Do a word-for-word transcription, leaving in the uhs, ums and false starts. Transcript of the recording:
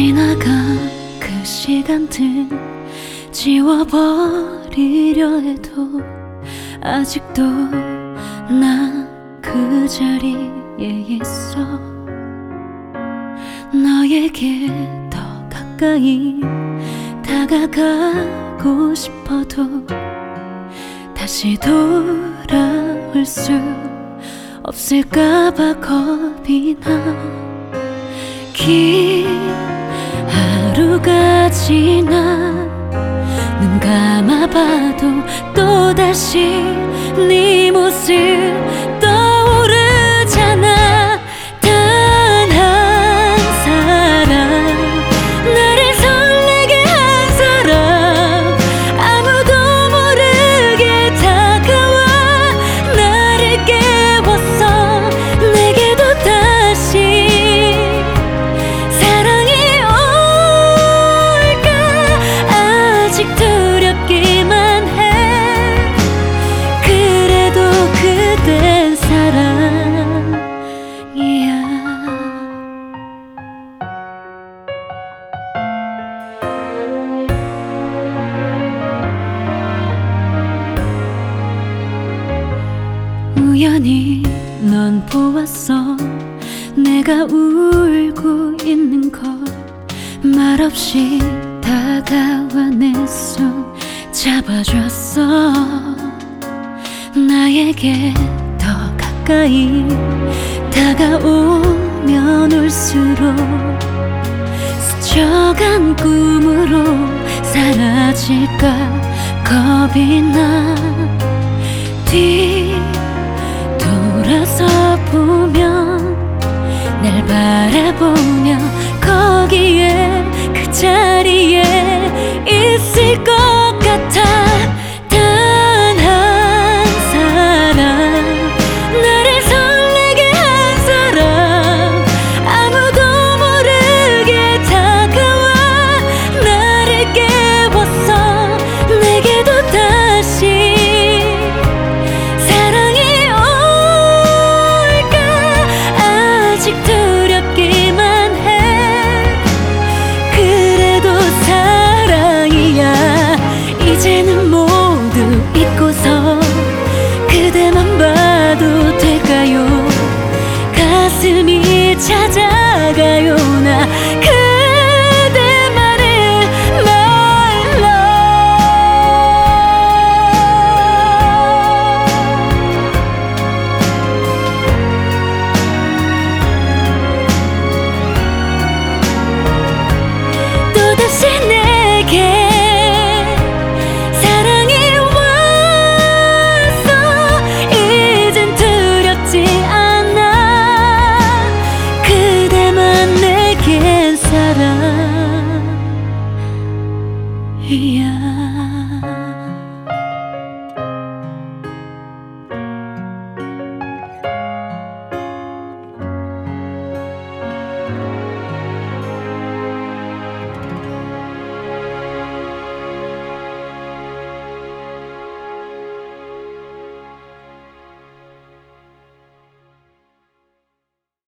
지나간 그 시간들 지워버리려 해도 아직도 난 그 자리에 있어. 너에게 더 가까이 다가가고 싶어도 다시 돌아올 수 없을까봐 겁이 나. 긴 하루가 지나 눈 감아봐도 또다시 네 모습 떠오르잖아. 단 한 사람, 나를 설레게 한 사람, 아무도 모르게 다가와 나를 깨웠어. 내게도 다시 사랑이 올까 아직 두렵기만 해. 그래도 그댄 사랑이야. 우연히 넌 보았어. 내가 울고 있는 걸 말없이 다가와 내 손 잡아줬어. 나에게 더 가까이 다가오면 올수록 스쳐간 꿈으로 사라질까 겁이 나. 뒤돌아서 보면 날 바라보며 거기에 그 자리에 있을 것 같아. 단 한 사람, 나를 설레게 한 사람, 아무도 모르게 다가와 나를 깨웠어. 내게도 다시 사랑이 올까 아직 두렵기만 해. 그래도 사랑이야. 이제는 모두 잊고서 그대만 봐도 될까요? 가슴이 찾아가요. 나 그대만을 말로. 또다시 내게 사랑이 왔어. 이젠 두렵지 않아. 그대만 내겐 사랑이야.